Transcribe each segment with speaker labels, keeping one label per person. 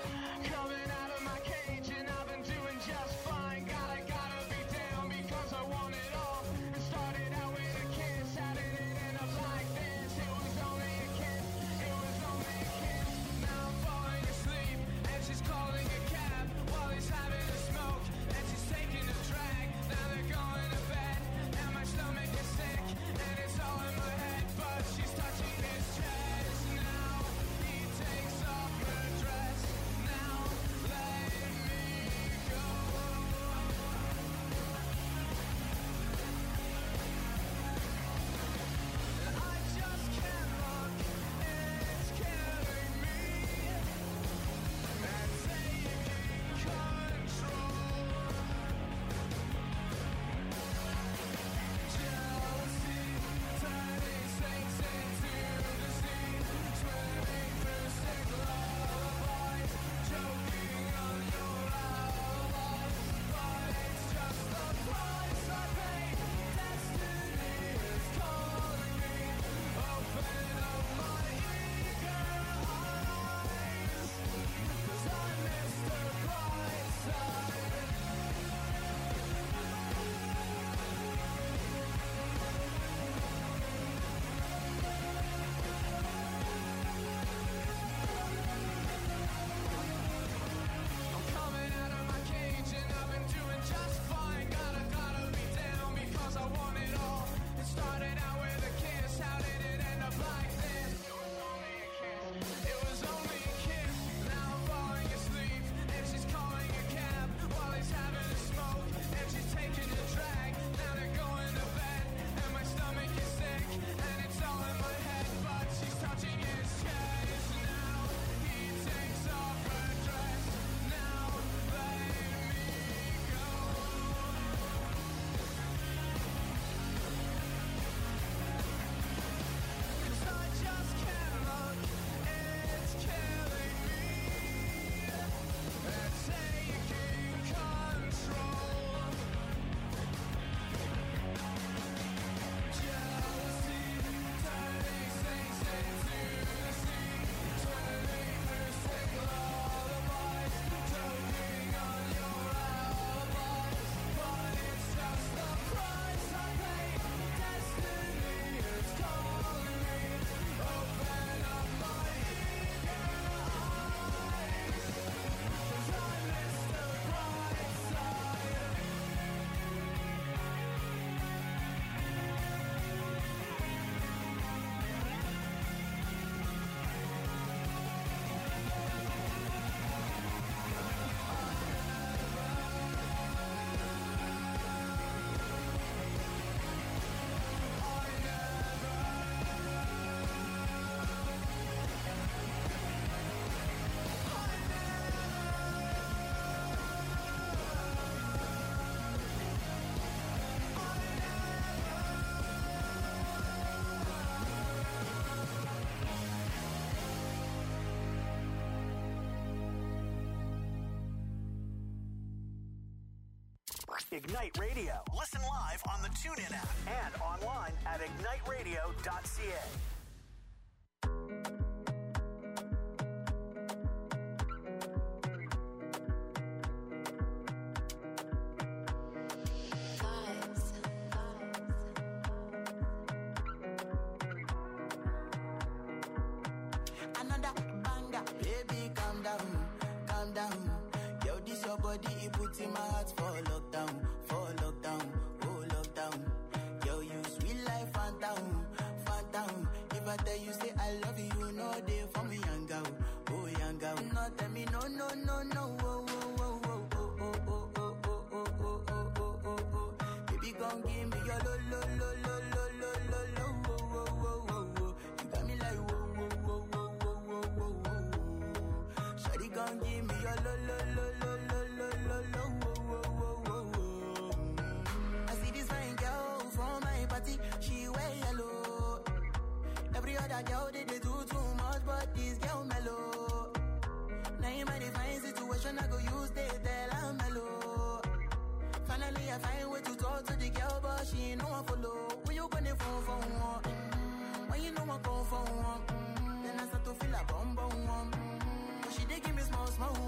Speaker 1: Coming out of my cage and I've been doing just fine. Gotta be down because I want it all. It started out with a kiss, how did it end up like this? It was only a kiss, it was only a kiss. Now I'm falling asleep and she's calling a cab while he's having a smoke and she's taking a drag. Now they're going to bed and my stomach is sick and it's all in my head, but she's touching his chest. Now he takes off her dress. Now let me go. I just can't look, it's killing me. And taking control. Jealousy, turning saints into the sea, swimming through sick lullabies, choking on your alibis. But it's just the price I pay. Destiny is calling me. Open up my eager eyes, 'cause I miss the bright side. I'm coming out of my cage and I've been doing just fine. Gotta be down because I want it all. It started out with a kiss, how did it end up like this? It was only a kiss, it was only a kiss. Now I'm falling asleep and she's calling a cab while he's having a smoke and she's taking a drag. Now they're going to bed and my stomach is sick and it's all in my head, but she's touching his chest. Now he takes off her dress. Now let me go. 'Cause I just can't look, it's killing me. And taking control. Jealousy, turning saints into the sea, swimming through sick lullabies, choking on your alibis. But it's just the price I pay. Destiny is calling me. Open up my eager eyes, 'cause I miss the bright side.
Speaker 2: Ignite Radio. Listen live on the TuneIn app and online at igniteradio.ca.
Speaker 3: Another banger, baby, calm down, calm down. Yo, this your body, it puts in my heart for lockdown, oh lockdown. Yo, you sweet life, phantom, phantom. If I tell you say I love you, you know they for me, young girl, oh young girl. No, tell me no, no, no, no, oh, oh, oh, oh, oh, oh, oh, oh, oh, oh, oh, oh, oh, oh. Baby, gon' give me your lo, lo, lo, lo, lo, lo, lo, lo, oh, oh, oh, oh, oh. You got me like whoa, whoa, whoa, whoa, whoa, whoa, whoa, whoa. Shawty gon' give me your lo, lo, lo, lo, lo, lo, lo, lo, oh, oh, oh, oh, oh. I see this fine girl from my party, she wear yellow. Every other girl they do too much, but this girl mellow. Now in my divine situation, I go use they tell I'm mellow. Finally, I find way to talk to the girl, but she ain't no one follow. When you gonna phone for one? When you know I go for one? Then I start to feel a bum bum one. But she dey give me small small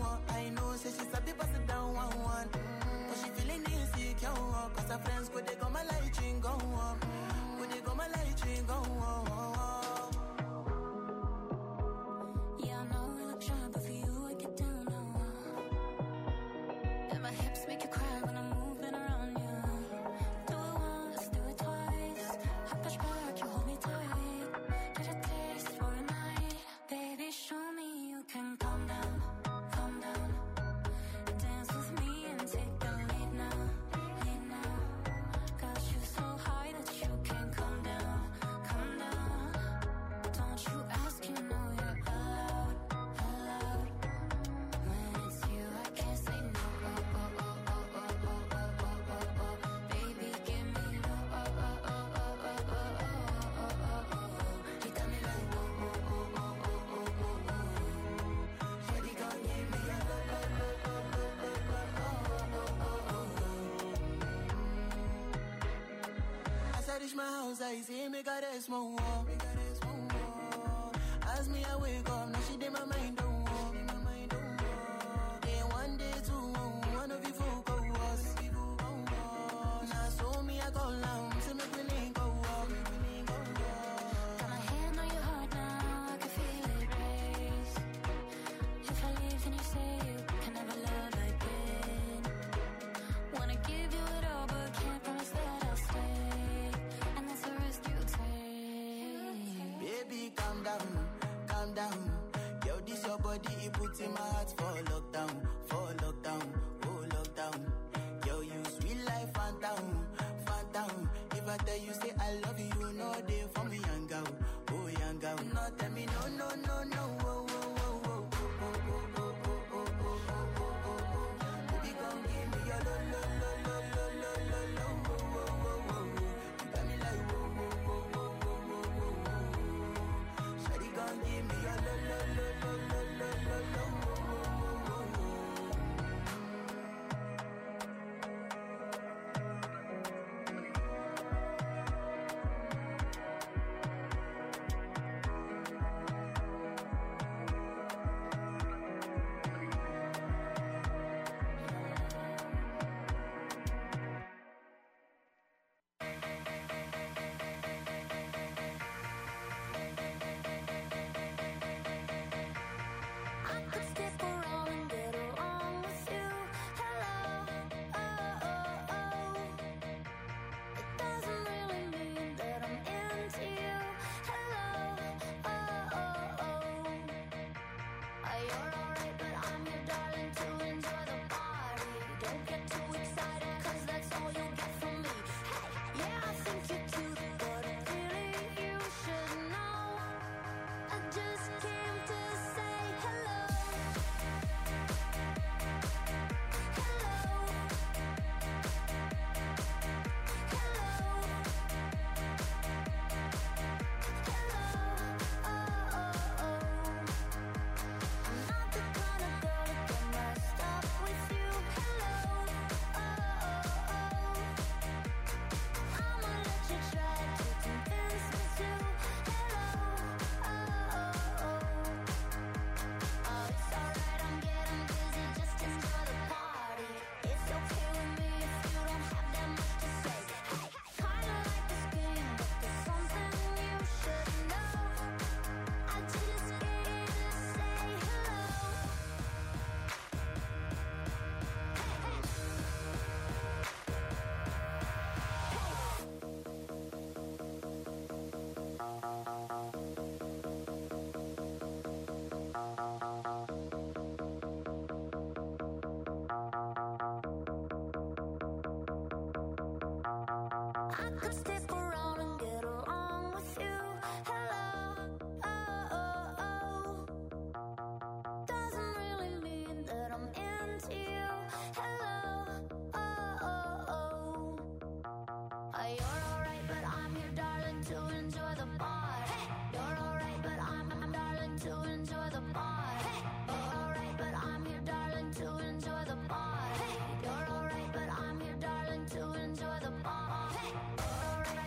Speaker 3: reach my house, I say, make her rest more. As me, I wake up, now she did my mind, don't walk. Day one, day two, one of you folk go us. Now so me, I go down, so make me link go walk.
Speaker 4: Got my hand on your heart now, I can feel it race. If I leave, then you say you can never love again. Wanna give you it all, but can't promise that I'll stay. And that's the risk you take.
Speaker 3: Baby, calm down, calm down. Yo, this your body, it puts in my heart for lockdown, oh lockdown. Yo, you sweet life, phantom, phantom. If I tell you say I love you, you know they for me, young girl, oh young girl. No, tell me no, no, no, no, oh, oh, oh, oh, oh, oh, oh, oh, oh, oh, oh, oh. Baby, come give me your lo, lo, lo, lo, lo, lo, lo, lo, oh, oh, oh, oh, oh. You got me like, oh, oh, oh, oh, oh, oh, oh, oh. Shawty, come give me your lo, lo, lo, lo, lo, lo, lo, lo, oh, oh, oh, oh, oh.
Speaker 4: I could stick around and get along with you. Hello, oh, oh, oh. It doesn't really mean that I'm into you. Hello, oh, oh, oh. You're alright, but I'm your darling to enjoy the party. Don't get too excited, cause that's all you'll get from me. Hey, yeah, I think you're cute, but really you should know. I just came to say hello. Hello. Hello. Oh, oh, oh. I'm not the kind of girl to get messed up with you. Hello. Oh, oh, oh. I'ma let you try to convince me to. Hello. Oh, oh, oh. Oh, it's alright, I'm getting busy, just enjoy the party. It's okay with me if you don't have that much to say. Hey, kinda like this game, but there's something you should know. I just came to say hello. I could stick around and get along with you. Hello, oh, oh, oh. Doesn't really mean that I'm into you. Hello, oh, oh, oh. You're alright, but I'm your darling to enjoy the party. You're alright, but I'm darling to enjoy the party. You're alright, but I'm your darling to enjoy the party. You're alright, but I'm your darling to enjoy the party. You're alright,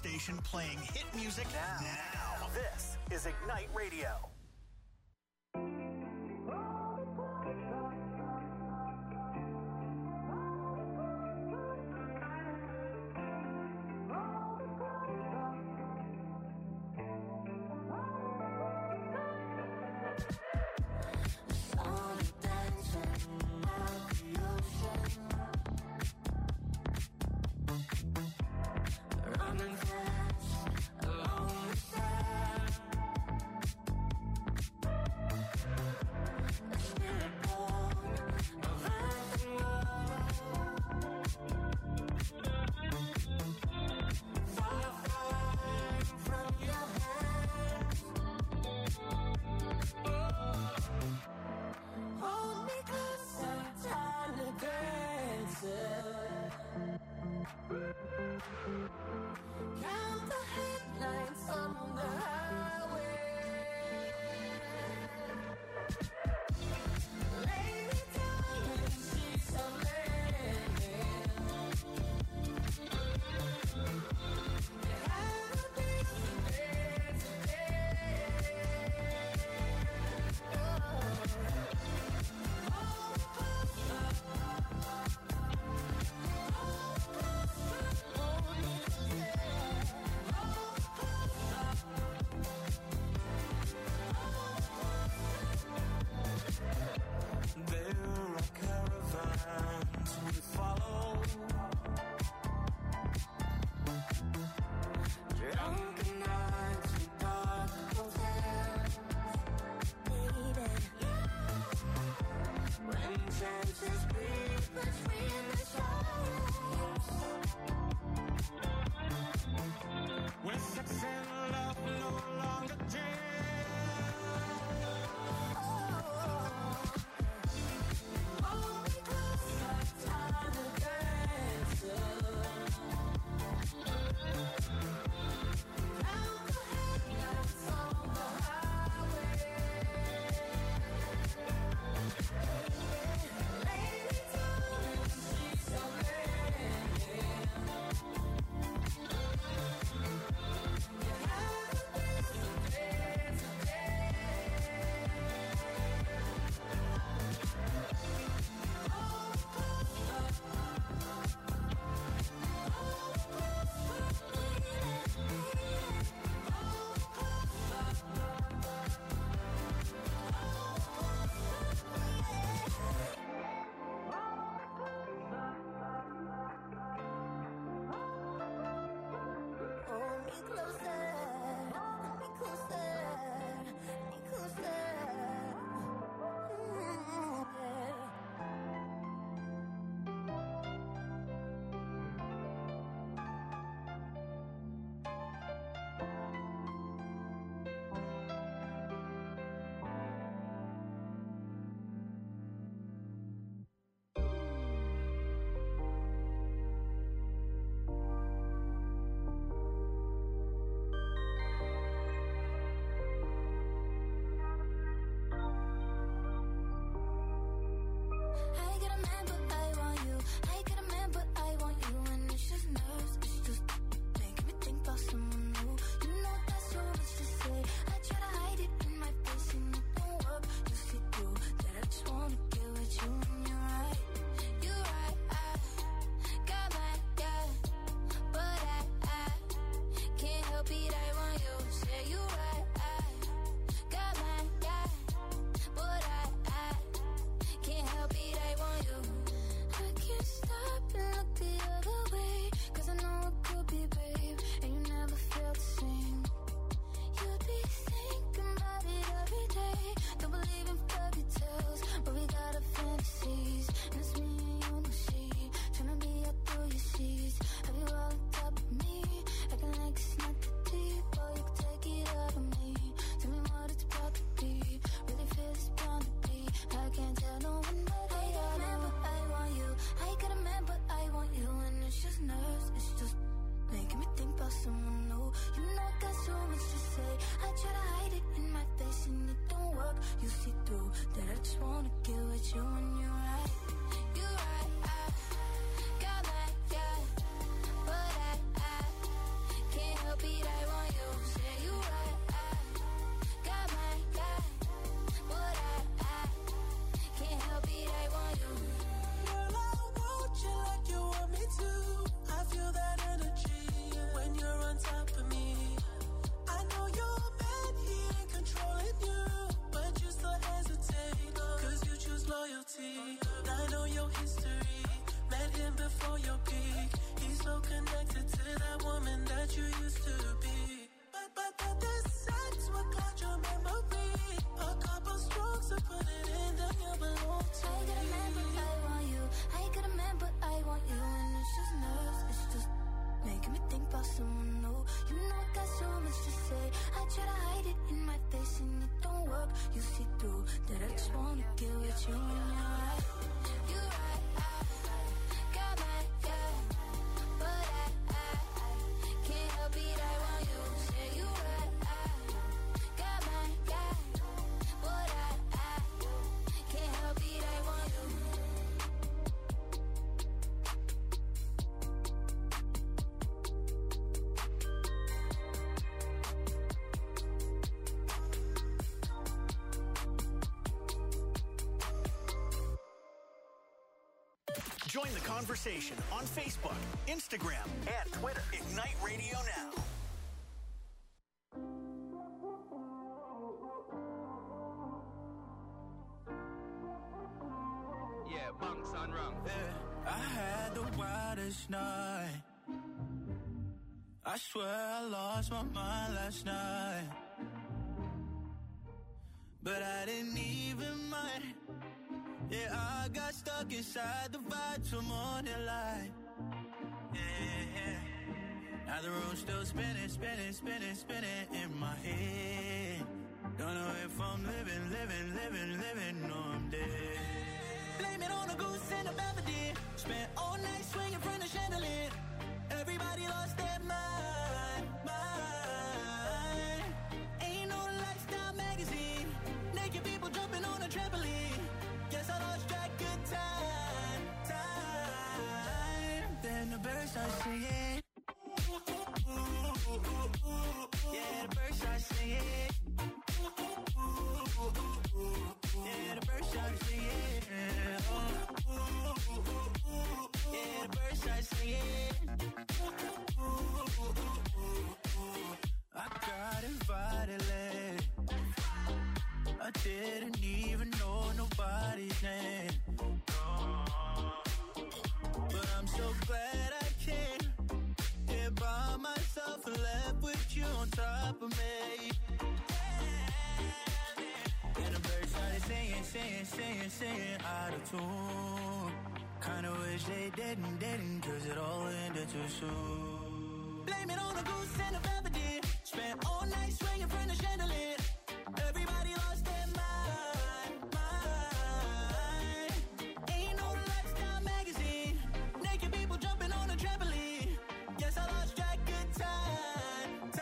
Speaker 2: station playing hit music now.
Speaker 5: This is Ignite Radio.
Speaker 4: Can't through that I just wanna get with you when you're right. You right, I got my guy, but I can't help it, I want you. Say you right, I got my guy, but I can't help it, I want you.
Speaker 2: Join the conversation on Facebook, Instagram, and Twitter. Ignite Radio Now.
Speaker 6: Yeah, bunks on wrong.
Speaker 3: Yeah, I had the wildest night. I swear I lost my mind last night. But I didn't even mind. Yeah, I got stuck inside the vibe till morning light. Yeah. Now the room's still spinning, spinning, spinning, spinning in my head. Don't know if I'm living, or I'm dead. Blame it on a goose and a Belvedere. Spent all night swinging from the chandelier. Everybody lost their mind. Ain't no lifestyle magazine. Naked people jumping on a trampoline. Guess I lost track of time. Then the birds start singing. Yeah, the birds start singing. Yeah, the birds start singing. Yeah, the birds start singing. I got invited late. I didn't even know nobody's name. But I'm so glad I came here by myself and left with you on top of me. And the birds started singing out of tune. Kinda wish they didn't, cause it all ended too soon. Blame it on a goose and a Belvedere. Spent all night swinging from the chandelier. Everybody lost their mind. Ain't no lifestyle magazine. Naked people jumping on a trampoline. Guess I lost track of time.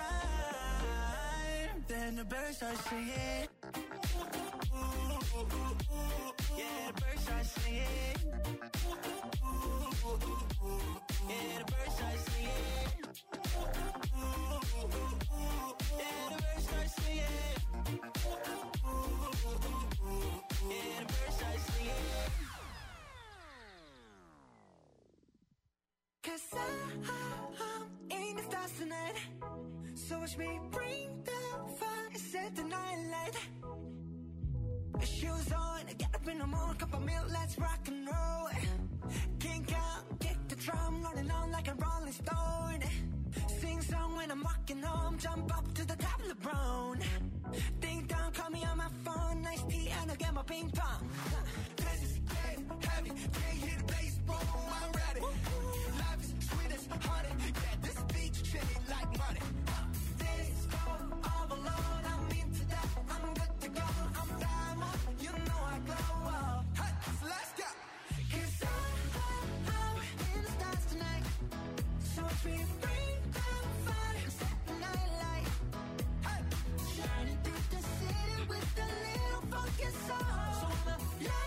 Speaker 3: Then the birds start singing. Yeah, the birds start singing. Yeah, the birds start singing. Yeah, the birds start singing. Yeah, the birds start singing. 'Cause I'm in the stars tonight. So watch me bring the fire, set the night light. Shoes on, get up in the morning, cup of milk, let's rock and roll. Kink out, kick the drum, rolling on like a rolling stone. Sing song when I'm walking home, jump up to the top of the brown. Ding dong, call me on my phone, nice tea and I'll get my ping pong. This is game heavy, can't hear the bass, boom, I'm ready. Life is sweet as honey, yeah, this beach chilly like money. This go all alone, I'm into that, I'm good to go, I'm diamond, you know I glow up. Hey, so let's go. 'Cause I'm in the stars tonight, so we bring the fire, set the night light. Hey, shining through the city with a little funky soul. So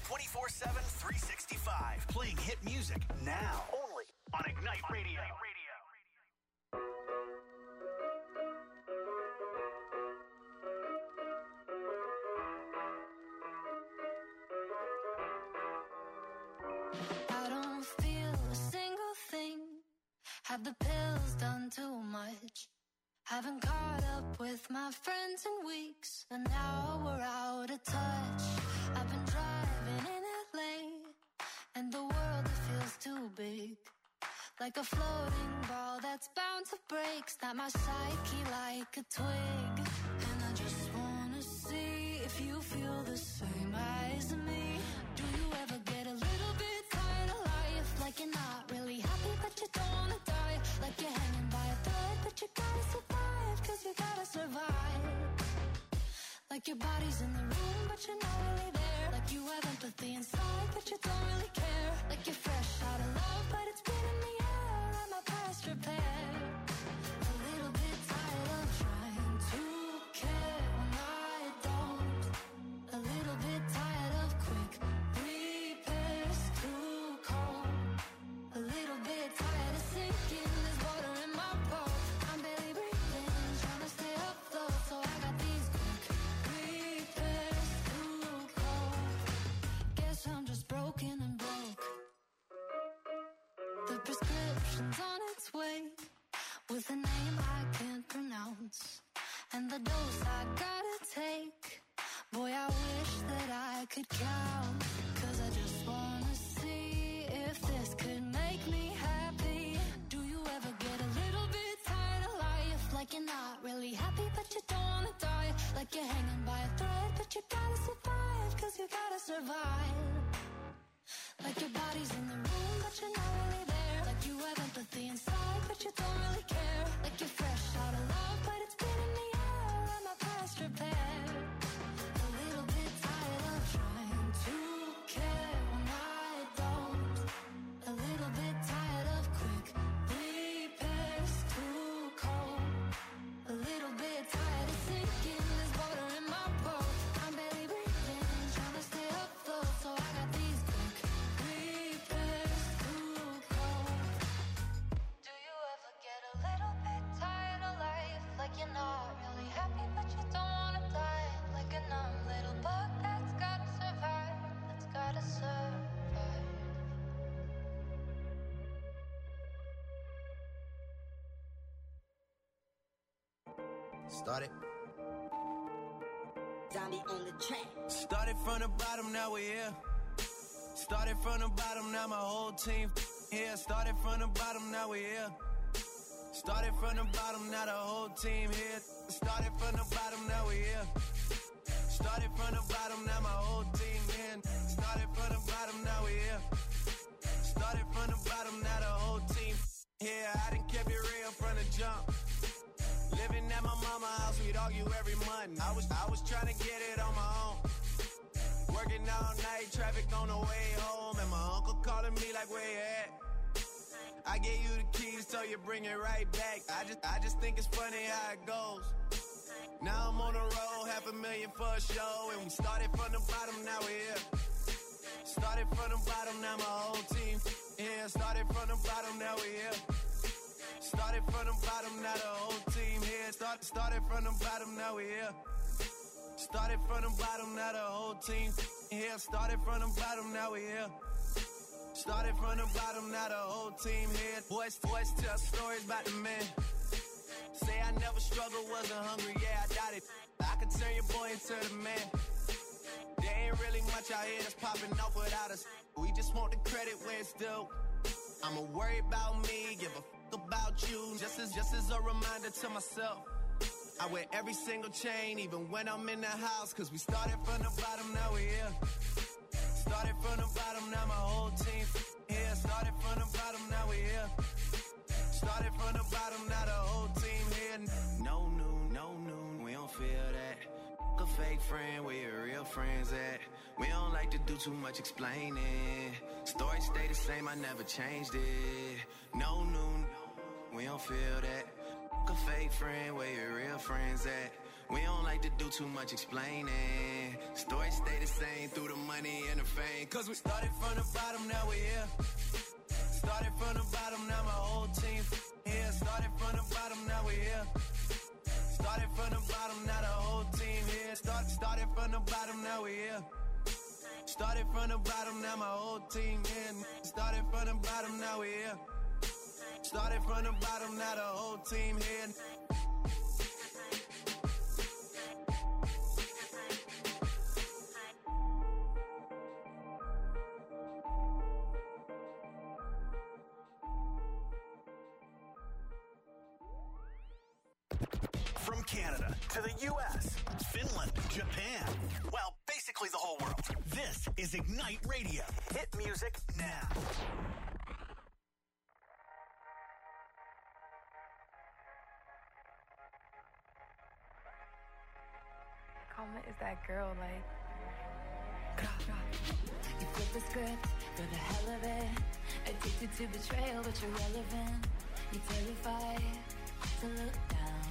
Speaker 2: 24/7, 365. Playing hit music now. Only on Ignite Radio.
Speaker 4: I don't feel a single thing. Have the pills done too much? Haven't caught up with my friends in weeks, and now we're out of touch. I've been driving in LA, and the world, it feels too big. Like a floating ball that's bound to break. Snap my psyche like a twig. And I just wanna see if you feel the same as me. Do you ever get a little bit tired of life? Like you're not really happy, but you don't wanna die. Like you're hanging by a thread, but you gotta survive, 'cause you gotta survive. Like your body's in the room, but you're not really there. Like you have empathy inside, but you don't really care. Like you're fresh out of love, but it's been in the air. Am I past repair? A little bit tired of trying to care when I don't. A little bit tired of quick repairs, too cold. A little bit tired of sinking, there's water in my boat. I'm barely breathing, trying to stay afloat, so I got these quick repairs, too cold. Guess I'm just broken and broke. The prescription's on its way, with a name I can't pronounce, and the dose I gotta take. Boy, I wish that I could count, 'cause I just wanna see if this could make me happy. Do you ever get a little bit tired of life? Like you're not really happy, but you don't wanna die. Like you're hanging by a thread, but you gotta survive, 'cause you gotta survive. Like your body's in the room, but you're not really there. Like you have empathy inside, but you don't really care. Like you're fresh out of love, but it's been in the air. Am I past repair? A little bit tired of trying to care when I don't. A little bit tired of quick repairs, too cold. A little bit tired of sinking, there's water in my boat. I'm barely breathing, trying to stay afloat, so I got these quick repairs, too cold. Do you ever get a little bit tired of life? Like you're not really happy, but you don't wanna die. Like a numb little bug that's gotta survive, that's gotta survive.
Speaker 7: Started.
Speaker 8: Zombie on the track.
Speaker 9: Started from the bottom, now we're here. Started from the bottom, now my whole team here. Started from the bottom, now we're here. Started from the bottom, now the whole team here. Started from the bottom, now we're here. Started from the bottom, now my whole team in. Started from the bottom, now we're here. Started from the bottom, now the whole team here. I done kept it real from the jump. Living at my mama's house, we'd argue every month. I was trying to get it on my own. Working all night, traffic on the way home, and my uncle calling me like, where you at? I gave you the keys, so you bring it right back. I just think it's funny how it goes. Now I'm on the road, $500,000 for a show, and we started from the bottom, now we're here. Started from the bottom, now my whole team here. Started from the bottom, now we're here. Started from the bottom, now the whole team here. Started from the bottom, now we're here. Started from the bottom, now the whole team here. Started from the bottom, now we're here. Started from the bottom, now the whole team here. Boys tell stories about the man. Say I never struggled, wasn't hungry, yeah, I doubt it. I could turn your boy into the man. There ain't really much out here that's popping off without us. We just want the credit where it's due. I'ma worry about me, give a about you, just as a reminder to myself. I wear every single chain, even when I'm in the house, 'cause we started from the bottom, now we're here. Started from the bottom, now my whole team here. Started from the bottom, now we're here. Started from the bottom, now the whole team here. No noon, we don't feel that. A fake friend, where your real friends at? We don't like to do too much explaining. Stories stay the same, I never changed it. No noon, we don't feel that. A fake friend, where your real friends at? We don't like to do too much explaining. Stories stay the same through the money and the fame. Cause we started from the bottom, now we're here. Started from the bottom, now my whole team here. Started from the bottom, now we're here. Started from the bottom, now the whole team here. Started from the bottom, now we're here. Started from the bottom, now my whole team here. Started from the bottom, now we're here. Started from the bottom, now the whole team here.
Speaker 2: From Canada to the U.S., Finland, Japan, well, basically the whole world. This is Ignite Radio. Hit music now.
Speaker 7: Karma is that girl, like.
Speaker 8: You flip the script for the hell of it. Addicted to betrayal, but you're relevant. You're terrified to look down.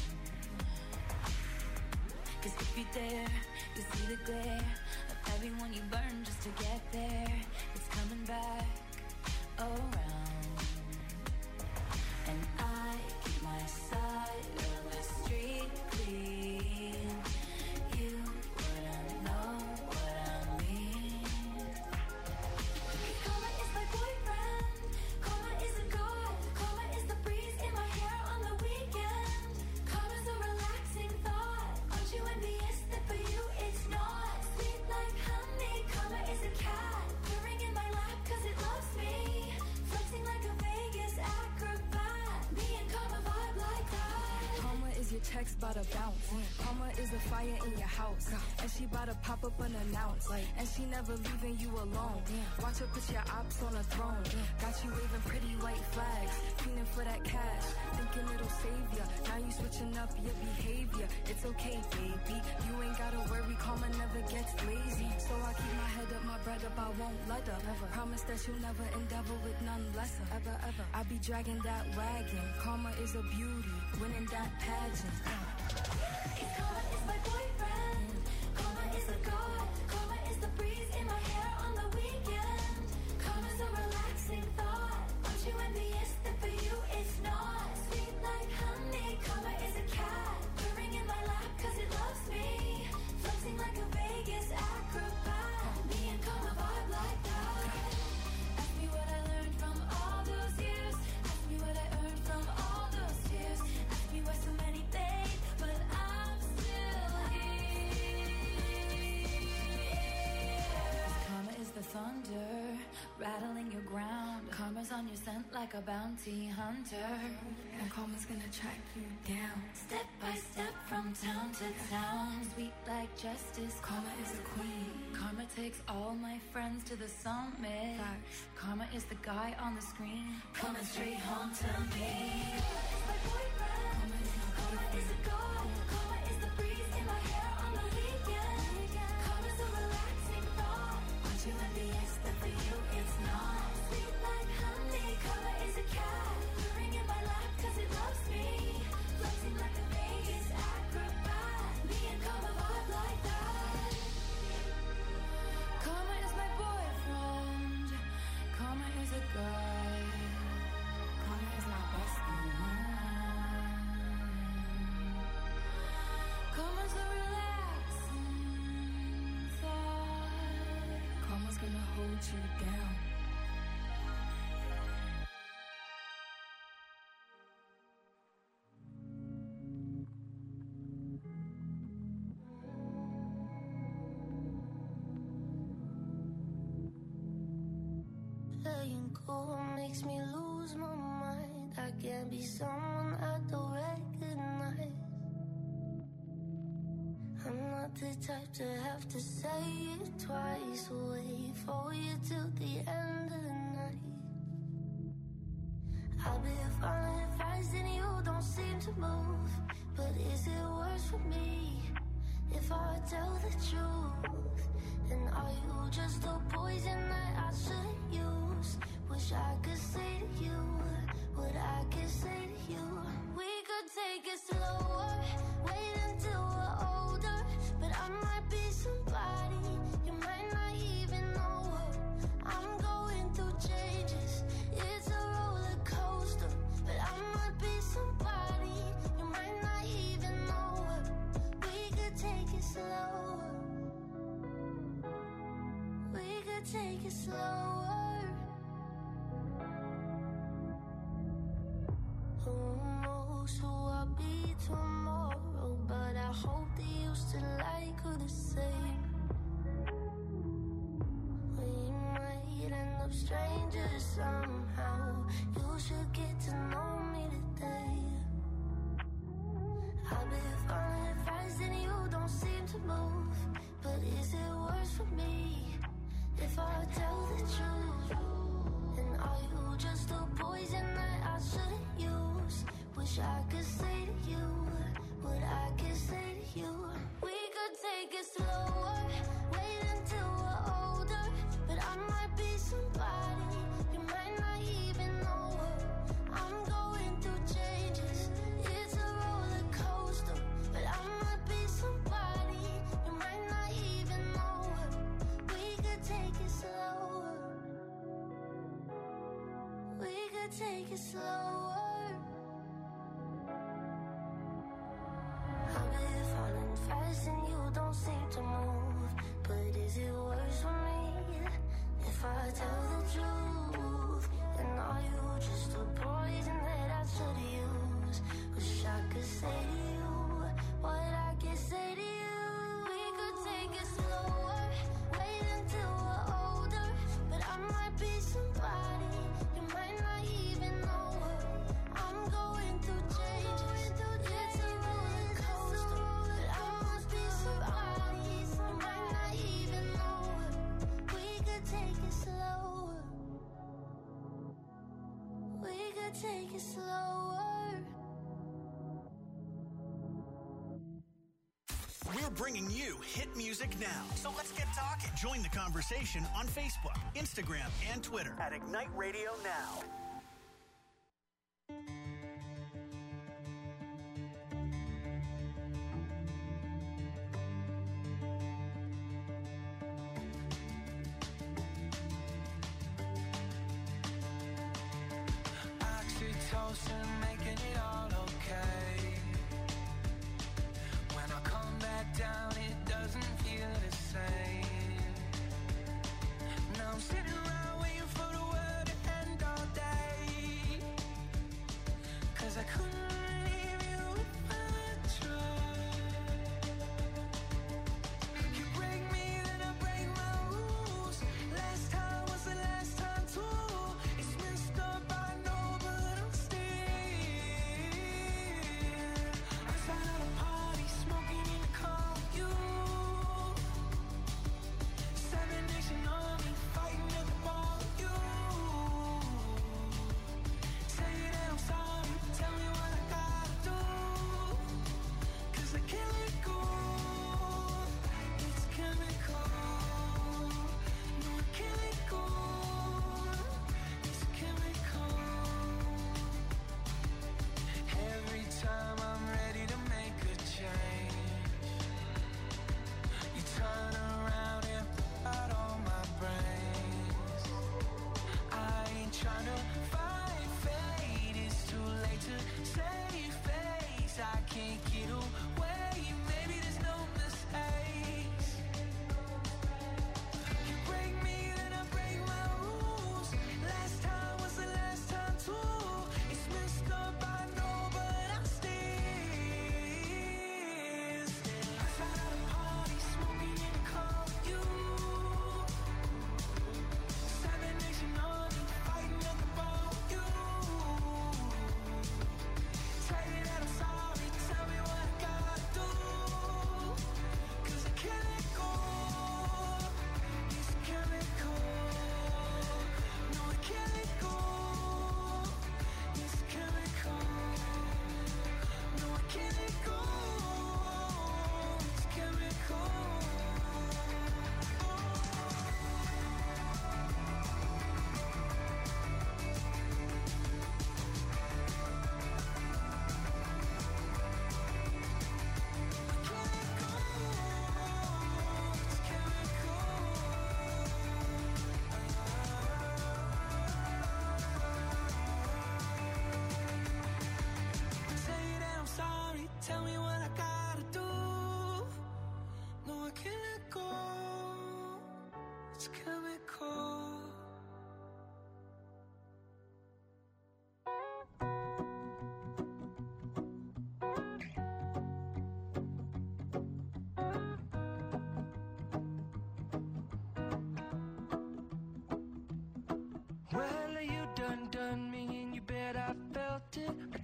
Speaker 8: Cause if you dare, you see the glare of everyone you burn just to get there. It's coming back around. And I keep my side of the street clean. You wouldn't know what I mean. Karma is my boyfriend. Karma is a god. Karma is the breeze in my hair on the weekend. Karma's a relaxing thought. Aren't you envious that for you it's not? Sweet like honey. Karma is a cat purring in my lap cause it loves me. Flexing like a Vegas acrobat. Me and Karma vibe like that.
Speaker 7: Karma is your text bout to bounce. Karma is a fire in your house. And she bout to pop up unannounced. And she never leaving you alone. Watch her put your ops on a throne. Got you waving pretty white flags. Feeling for that cash. Thinking it'll save ya. Now you switching up your behavior. It's okay, baby. You ain't gotta worry. Karma never gets lazy. So I keep my head up, my bread up. I won't let up. Promise that you'll never endeavor with none lesser. Ever. I be dragging that wagon. Karma is a beauty. Winning that pageant.
Speaker 8: Karma is my boyfriend. Karma is a god. Karma is the breeze in my hair on the weekend. Karma's a relaxing thought. Aren't you envious that for you it's not? Sweet like honey. Karma is a cat purring in my lap cause it loves me. Flexing like a Vegas acrobat. Me and Karma vibe like that. Ask me what I learned from all those years. Ask me what I earned from all those tears. Ask me why so many fade, but I'm still here. Karma is the thunder, rattling your ground. Karma's on your scent like a bounty hunter.
Speaker 7: And karma's gonna track you down.
Speaker 8: Step by step from town to town. Sweet like justice,
Speaker 7: Karma is the queen.
Speaker 8: Karma takes all my friends to the summit.
Speaker 7: Facts.
Speaker 8: Karma is the guy on the screen, coming straight home to me. Karma is my boyfriend. Karma is a god. Karma is the breeze in my hair on the weekend. Karma's a relaxing thought. Aren't you envious that for you it's not? Sweet like honey. Karma is a cat purring in my lap cause it loves me. Flexing like a Vegas acrobat. Me and Karma vibe like that. Karma is my boyfriend. Karma is a guy.
Speaker 7: Karma is my bestie.
Speaker 8: Karma's a relaxing thought.
Speaker 7: Karma's gonna hold you down.
Speaker 4: Letting go makes me lose my mind. I can't be someone I don't recognize. I'm not the type to have to say it twice. Wait for you till the end of the night. I've been falling fast and you don't seem to move. But is it worse for me if I tell the truth? And are you just a poison that I should use? Wish I could say to you what I could say to you. We could take it slower, wait until could take it slower. Who knows who I'll be tomorrow, but I hope that you still like her the same. We might end up strangers somehow. You should get to know me today. I've been falling fast and you don't seem to move. But is it worse for me if I tell the truth? And are you just a poison that I shouldn't use? Wish I could say to you what I could say to you. We could take it slower, wait until we're older. But I might be somebody you might not even know her. I'm going through changes, it's a roller coaster. But I might be somebody you might not even know her. We could take it slower. We could take it slower. I've been falling fast and you don't seem to move. But is it worse for me if I tell the truth? And are you just a poison that I should use? Wish I could say to you what I can say to you. We could take it slower, wait until we're older. But I might be somebody you might not even know her. I'm going through changes, it's a roller coaster. But I must be somebody you might not even know her. We could take it slower. We could take it slower.
Speaker 2: We're bringing you hit music now. So let's get talking. Join the conversation on Facebook, Instagram, and Twitter
Speaker 5: At Ignite Radio Now.
Speaker 9: Oxytocin making it all okay. When I come back down, it doesn't feel the same. Now I'm sitting around waiting for the world to end all day. 'Cause I couldn't leave you if I tried. You break me, then I break my rules. Last time was the last time too. It's messed up, I know, but I'm still outside of the party, smoking in the car with you. Seven Nation Army, fighting at the bar with you. Say that I'm sorry, tell me what I gotta do. 'Cause I can't let go. It's chemical. No, I can't let go. It's chemical. Every time I'm ready to make a change, you turn around and pull out all my brains. I ain't tryna fight fate, it's too late to save face. I can't get away, maybe there's no mistakes. You break me, then I break my rules. Last time was the last time too. It's messed up, I know, but I'm still outside of the party, smoking in the car with you. Seven Nation Army, fighting at the bar with you. Say that I'm sorry, tell me what I gotta do. 'Cause I can't let go. It's chemical. No, I can't let go. It's chemical. No, I can't let go. It's chemical. Say that I'm sorry, tell me what I gotta do. No, I can't let go. It's chemical.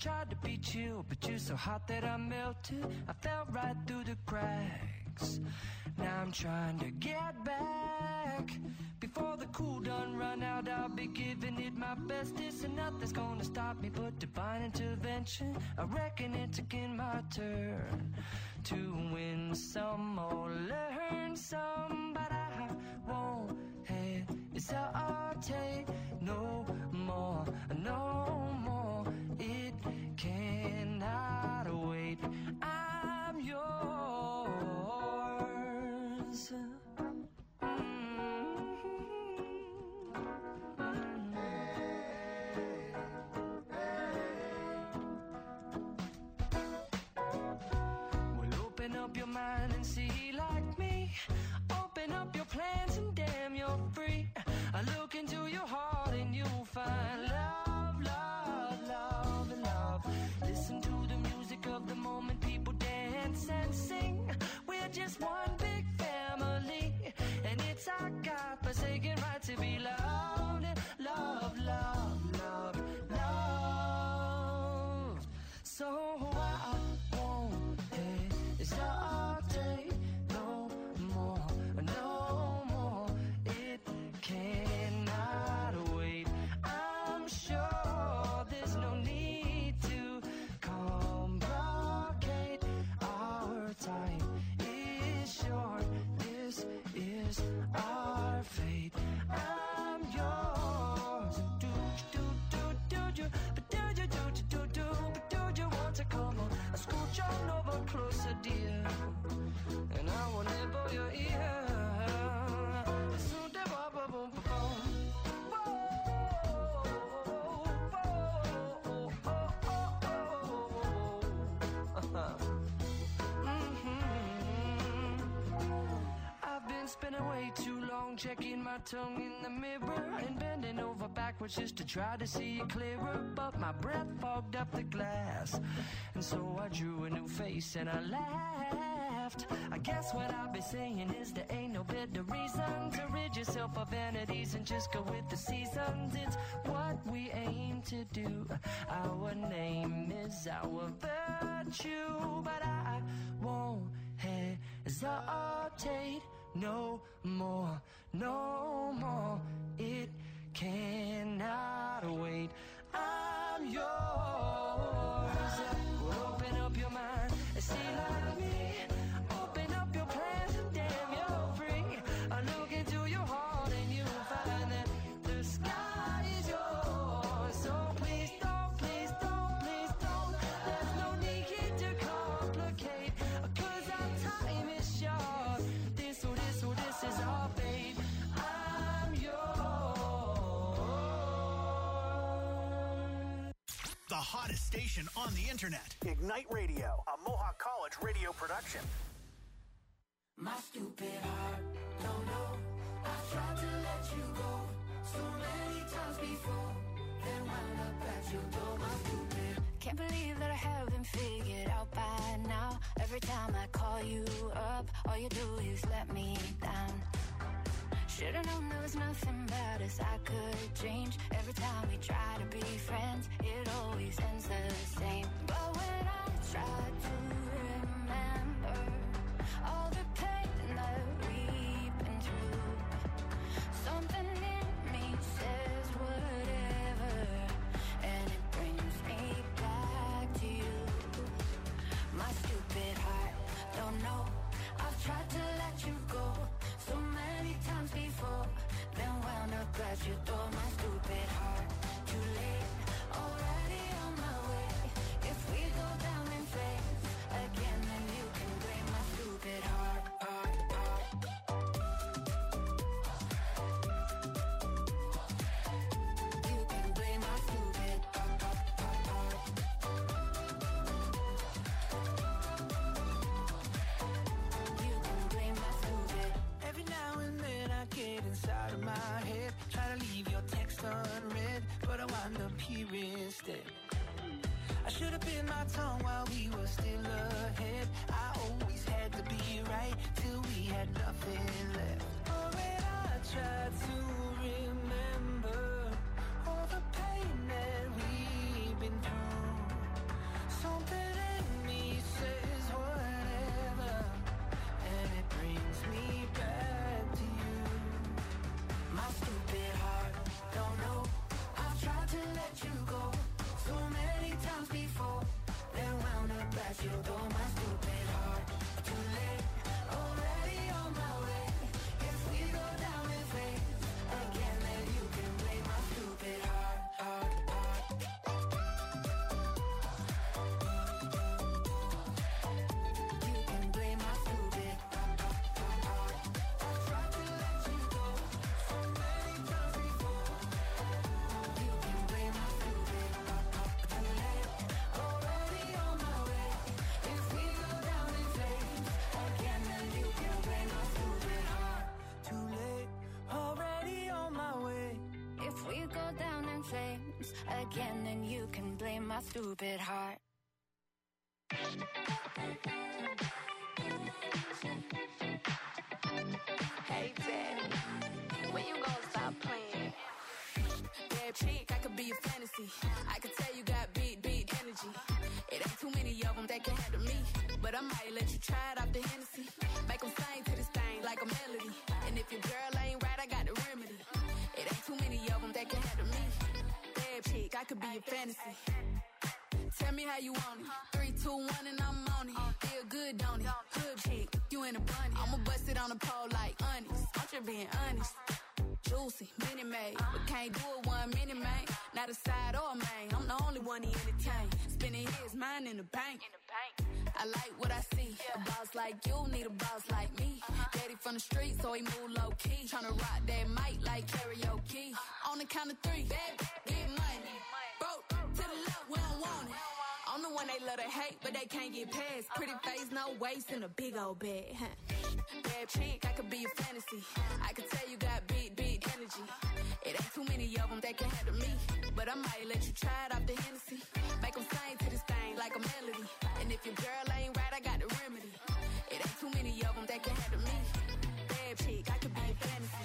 Speaker 10: tried to be chill, but you're so hot that I melted. I fell right through the cracks. Now I'm trying to get back. Before the cool done run out, I'll be giving it my bestest, and nothing's gonna stop me but divine intervention. I reckon it's again my turn to win some or learn some, but I won't hesitate no more, no more. It cannot wait. I'm yours. Open up your mind and see like me. Open up your plans and damn, you're free. I look into your heart and you'll find love, love, love, and love. Listen to the music of the moment, people dance and sing. We're just one big family, and it's our God-forsaken right to be loved. Love, love, love, love. So I won't hesitate no more, no more. It cannot wait. I'm sure there's no need to complicate. Our time is short. This is our fate. I'm yours. Do you, but do you want to come on? Scooch on over closer, dear, and I will nibble your ear. I've been spinning way too long, checking my tongue in the mirror and bending over backwards just to try to see it clearer, but my breath fogged up the glass, and so I drew a new face and I laughed. I guess what I'll be saying is there ain't no better reason to rid yourself of vanities and just go with the seasons. It's what we aim to do. Our name is our virtue, but I won't hesitate no more, no more. It cannot wait. I'm yours. Open up your mind and see like me. Open up your plans and damn, you're free. I look into your heart and you'll find that the sky is yours. So please don't, please don't, please don't. There's no need to complicate, 'cause our time is short. This is our fate. I'm yours.
Speaker 2: The hottest station on the internet. Ignite Radio, a Mohawk College radio production.
Speaker 3: My stupid heart, don't know. I've tried to let you go so many times before, then wound up at your door. My stupid.
Speaker 8: Can't believe that I haven't figured out by now. Every time I call you up, all you do is let me down. Should've known there was nothing about us I could change. Every time we try to be friends, it always ends the same. But when I try to remember all the pain that we've been through, something in me says whatever, and it brings me back to you. My stupid heart, don't know. I've tried to let you go so many times before, then wound up at your door. My stupid heart, too late, already on my way. If we go down in flames again, then you can blame my stupid heart, heart, heart. You can blame my stupid heart, heart, heart, heart. You can blame my stupid.
Speaker 9: Every now and then I get inside of my head, try to leave your text unread, but I wind up here instead. I should have bit my tongue while we were still ahead. I always had to be right till we had nothing left. Oh, when I tried to remember all the pain that we've been through,
Speaker 4: that you broke my stupid heart. Too late, already on my way. If we go down in flames again, then you can blame my stupid heart. You can blame my stupid heart. I tried to let you go so many times before. You can blame my stupid heart. Too late, already on my way. If we go down in flames again, then you can blame my stupid heart.
Speaker 3: Too late, already on my way.
Speaker 4: If we go down in flames again, then you can blame my stupid heart.
Speaker 7: Hey, Daddy, when you gonna stop playing? Bad chick, I could be a fantasy. I could tell you got big energy. It ain't too many of them that can handle me. But I might let you try it off the Hennessy. Make them sing to this thing like a melody. And if your girl ain't right, I got the remedy. It ain't too many of them that can handle me. Bad chick, I could be a fantasy. Tell me how you want it. 3, 2, 1, and I'm on it. Feel good, don't it? Hood chick, you in a bunny. I'ma bust it on the pole like honest. I'm just being honest. Juicy, mini made, but can't do it 1 minute, man. Not a side or a main. I'm the only one he entertain. Spending his mind in the bank. I like what I see. A boss like you need a boss like me. Daddy from the street, so he move low key. Tryna rock that mic like karaoke. On the count of 3, get money. Broke to the left, we don't want it. I'm the one they love to hate, but they can't get past. Pretty face, no waist, and a big old bag. Bad chick, I could be a fantasy. I could tell you got big energy. It ain't too many of them that can handle me. But I might let you try it off the Hennessy. Make them sing to this thing like a melody. And if your girl ain't right, I got the remedy. It ain't too many of them that can handle me. Bad chick, I could be a fantasy.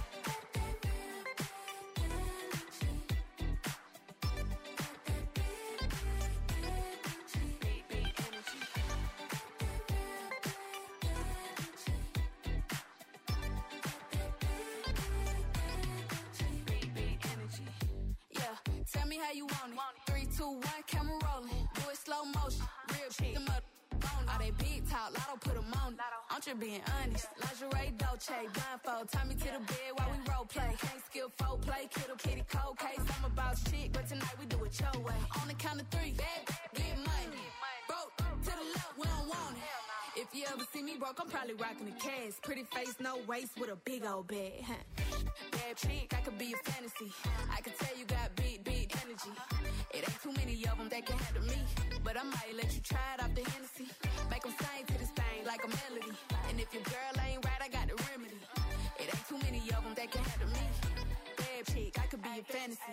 Speaker 7: Tell me how you want it. 3, 2, 1, camera rolling. Do it slow motion. Real chick. Them up on all they big talk. Lotto put them on it. I'm just being honest. Lingerie, Dolce, blindfold. Tie me to the bed while we role play. Can't skill folk play. Kiddo, kitty, cold case. I'm about shit, but tonight we do it your way. On the count of 3, get money. Broke to the left, we don't want it. If you ever see me broke, I'm probably rocking the cash. Pretty face, no waist, with a big old bag. Bad chick, I could be a fantasy. I could tell you got big energy. It ain't too many of them that can handle me. But I might let you try it off the Hennessy. Make them sing to this thing like a melody. And if your girl ain't right, I got the remedy. It ain't too many of them that can handle me. Bad chick, I could be a fantasy.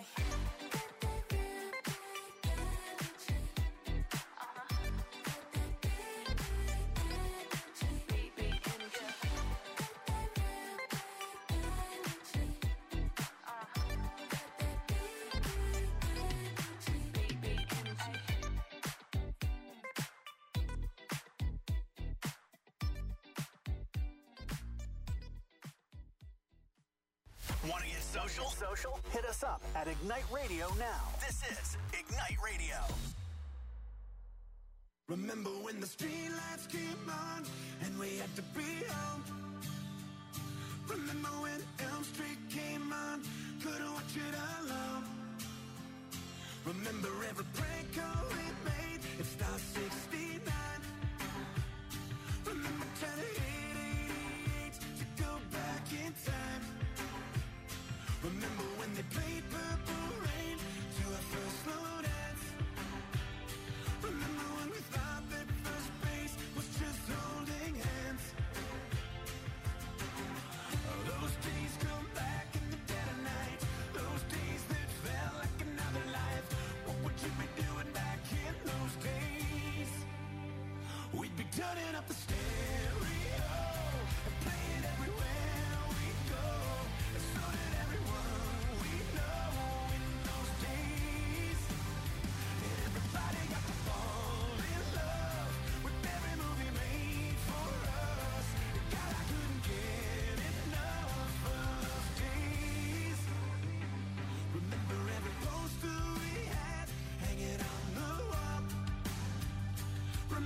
Speaker 2: Want to get social? Hit us up at Ignite Radio now. This is Ignite Radio.
Speaker 9: Remember when the streetlights came on and we had to be home? Remember when Elm Street came on, couldn't watch it alone? Remember every prank call we made, it Star 69. Remember turning 888 to go back in time. Remember when they played Purple Rain to our first slow dance? Remember when we thought that first base was just holding hands? Those days come back in the dead of night. Those days that felt like another life. What would you be doing back in those days? We'd be turning up the stereo and playing everywhere we go. And so did everyone we know in those days. And everybody got to fall in love with every movie made for us. God, I couldn't get enough of those days. Remember every poster we had hanging on the wall.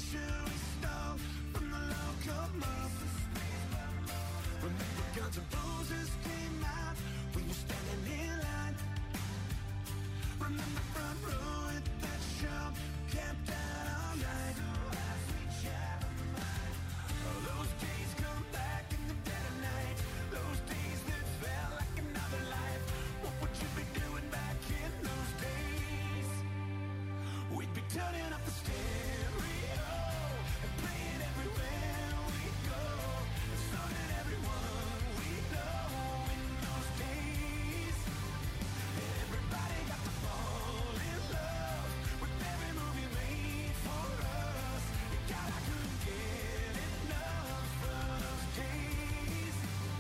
Speaker 1: future we stole from the local mob. Remember Guns N' Roses came out when you're standing in line. Remember front row at that show, camped out all night. Those days come back in the dead of night. Those days that felt like another life. What would you be doing back in those days? We'd be turning up the stereo and playing everywhere we go. And so did everyone we know in those days. Everybody got to fall in love with every movie made for us. And God, I couldn't get enough of those days.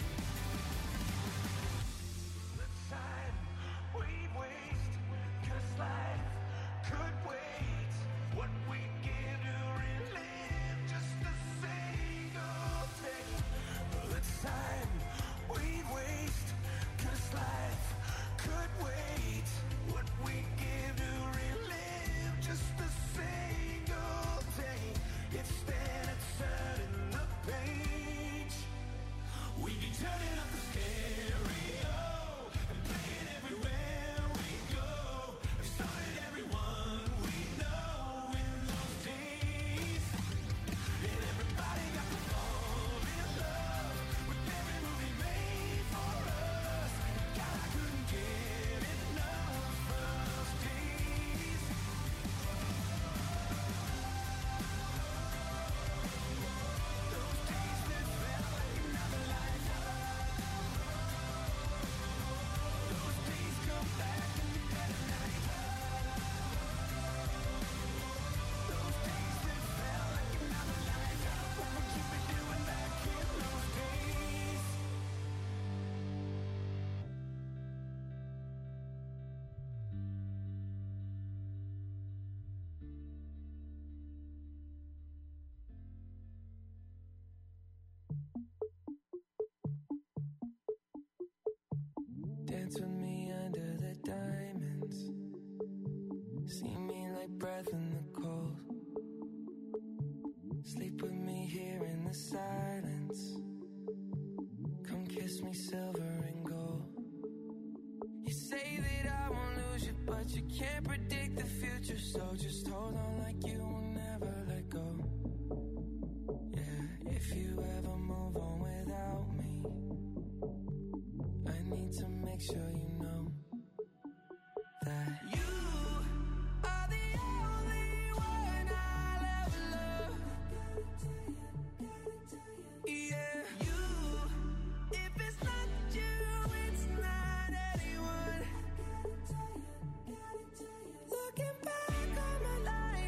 Speaker 1: Let's sign, we'd waste, 'cause life could wait. What we'd give to relive just a single day. Let's sign, we'd waste, 'cause life could wait. What we'd give to relive just a single day. Instead of turning the page, we'd be turning up the stereo and playing everywhere we go. And so did everyone we know in those days. And everybody got to fall in love with every movie made for us. God, I couldn't get enough of those days. Those days that felt like another life. Those days come back in the dead of night. Those days that felt like another life. What would you be doing back in those days?
Speaker 9: Dance with me under the diamonds. See me like breath in the cold. Sleep with me here in the silence. Come kiss me silver and gold. You say that I won't lose you, but you can't predict the future. So just hold on like you will never let go. Yeah, if you ever move on without me, I need to make sure you know that you are the only one I'll ever love. Yeah, you. If it's not you, it's not anyone. Looking back on my life.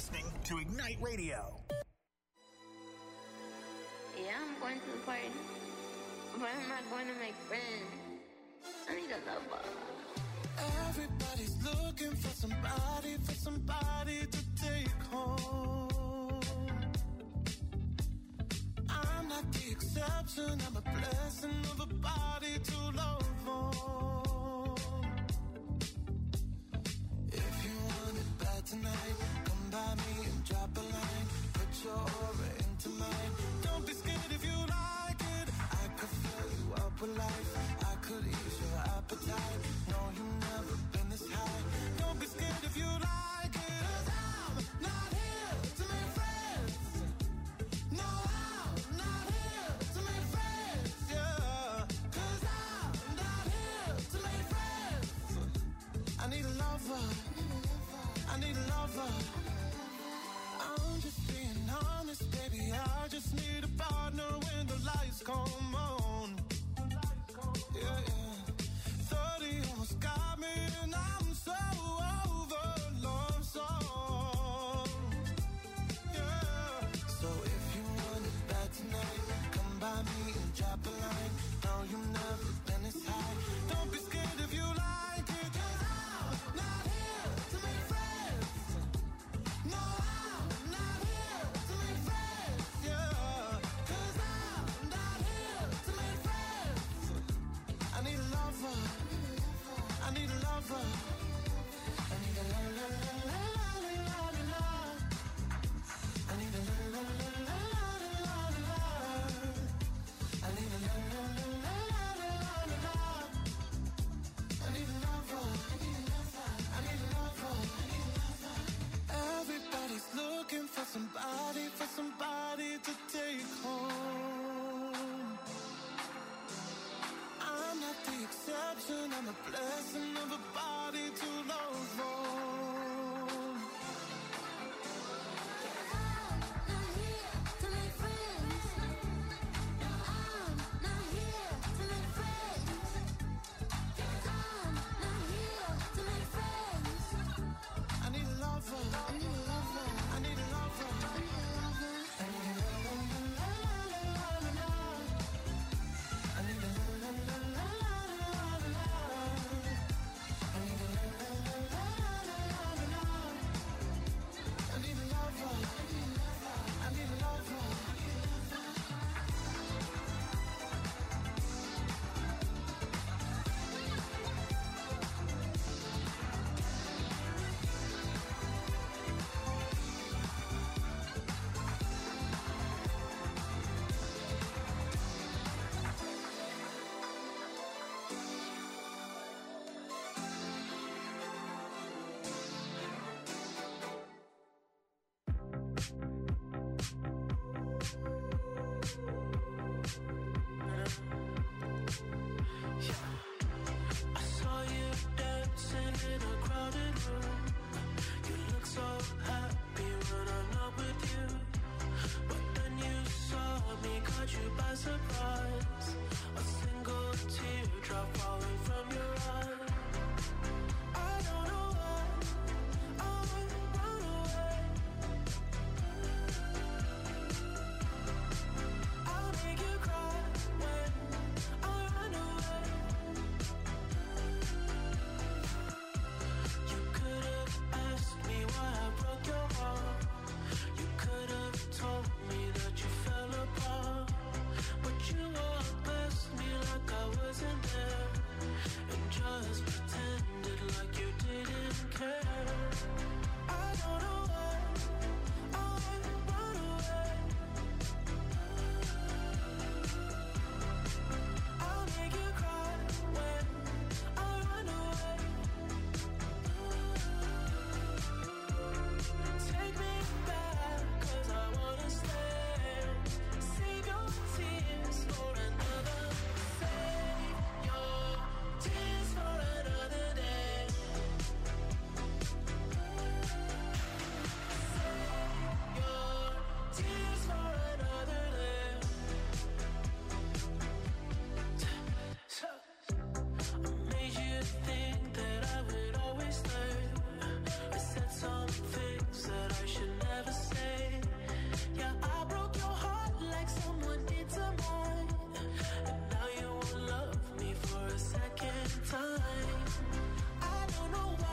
Speaker 2: listening to Ignite Radio.
Speaker 11: Yeah, I'm going to the party, but I'm not going to make friends. I need a lover.
Speaker 12: Everybody's looking for somebody to take home. I'm not the exception, I'm a blessing of a body to love on. If you want it bad tonight, come by me and drop a line. Put your aura into mine. Don't be scared if you like it. I could fill you up with life. I could ease your appetite. No, you've never been this high. Don't be scared if you like it. 'Cause I'm not here to make friends. No, I'm not here to make friends. Yeah. 'Cause I'm not here to make friends. I need a lover. I need a lover. I'm just being honest, baby. I just need a partner when the lights come on. Yeah, yeah. 30 almost got me, and I'm so over love song. Yeah. So if you want it bad tonight, come by me and drop a